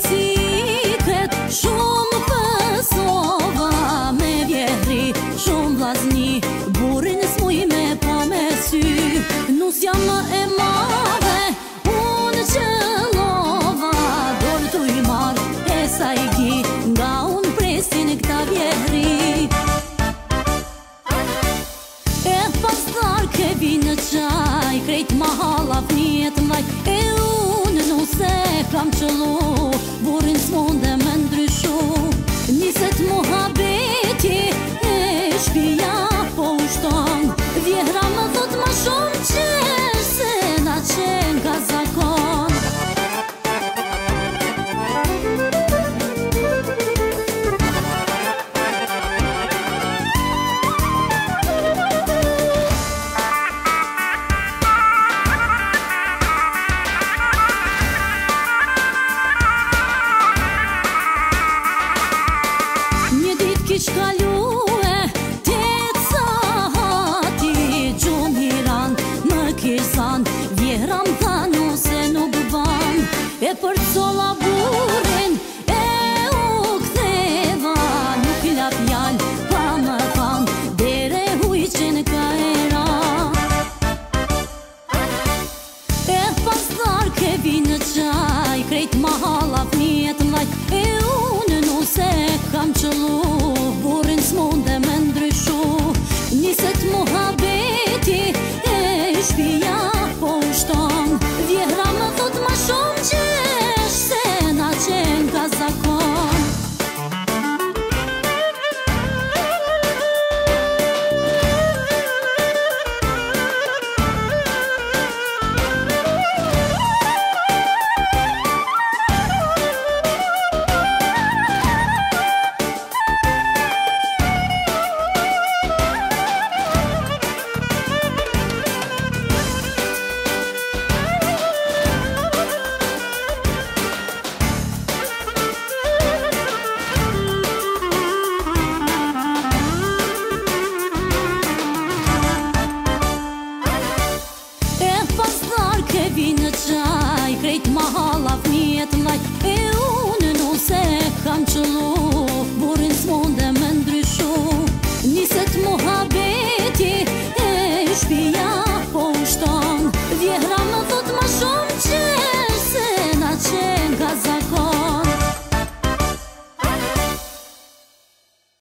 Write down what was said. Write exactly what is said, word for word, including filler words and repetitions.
ciket, shumë pësova me vjehri, shumë vlazni, burin s'muj me pa me sy. Nus jam më e madhe, unë qëllova, dorë tu i marrë e sa i gi, nga unë presin këta vjehri. E pastar ke vinë qaj, krejt mahala fniet mlaj, e unë nuse kam qëllu, burin s'munde me ndryshu. Niset muhabeti e shpija po ushton, vjehra më thot ma shumë qesh se na qen ka zakon. Kish kalue, tet sahati, gjumiran më kisan, vjehra më thanu se nuk ban, e për colla burin e u ktheva, nuk lap jall pa më than, dere huj që në ka era. E pastar ke vinë qaj, krejt mahala fniet mlaj, e unë nuse kam qëllu, burin s'munde me ndryshu. Niset muhabeti e shpija po ushton, vjehra më thot ma shumë qesh se na qen ka zakon. Ke vinë qaj, krejt mahala fniet mlaj, e unë nuse kam qëllu, burin s'munde me ndryshu. Niset muhabeti e shpija po ushton,